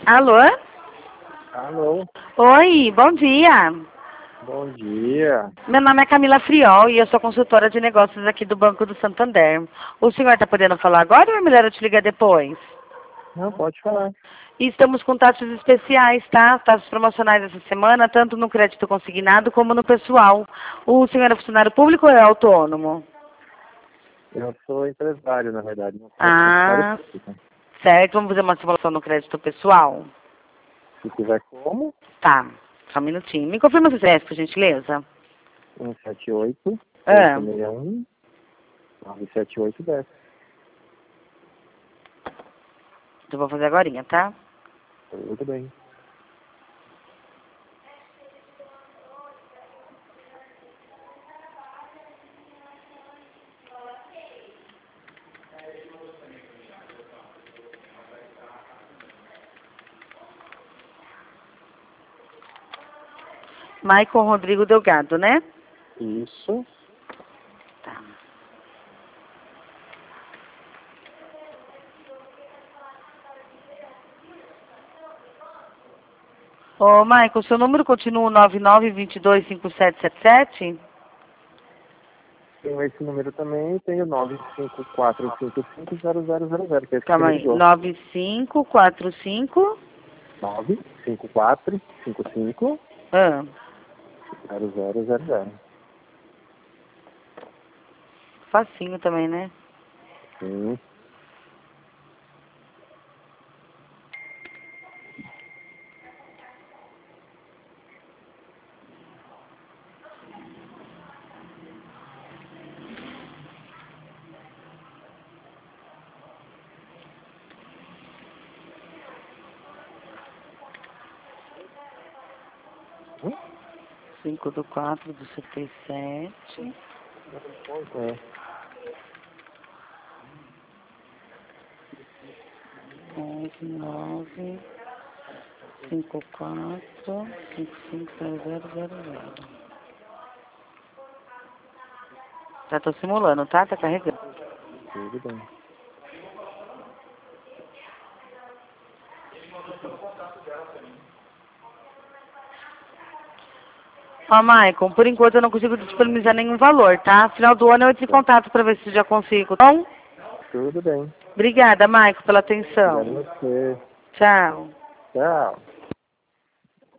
Alô? Alô, Oi, bom dia. bom dia. Meu nome é Camila Friol e eu sou consultora de negócios aqui do Banco do Santander. O senhor está podendo falar agora ou é melhor eu te ligar depois? Não, pode falar. E estamos com taxas especiais, tá? Taxas promocionais essa semana, tanto no crédito consignado como no pessoal. O senhor é funcionário público ou é autônomo? Eu sou empresário, na verdade, não sou funcionário Ah, público. certo. Vamos fazer uma simulação no crédito pessoal? Se tiver como, Tá, só um minutinho. Me confirma se é, por gentileza. 178 Ah, 861 97810. eu vou fazer agorinha, tá? Tudo bem. Maicon Rodrigo Delgado, né? Isso. Tá. Ô, Maicon, seu número continua 99225777? Tenho esse número também, tenho 954550000, que é esse que Calma me aí. ligou. 9545. 954550000. Ah, facinho também, né? Sim. Hum? 5/4/77. É. 11 954 550000. Já tô simulando, tá? Tá carregando. Tudo bem. Ó, Maicon, por enquanto eu não consigo disponibilizar nenhum valor, tá? Final do ano eu entro em Tá. contato pra ver se já consigo. Então, Tudo bem. obrigada, Maicon, pela Obrigado atenção. a você. Tchau. Tchau.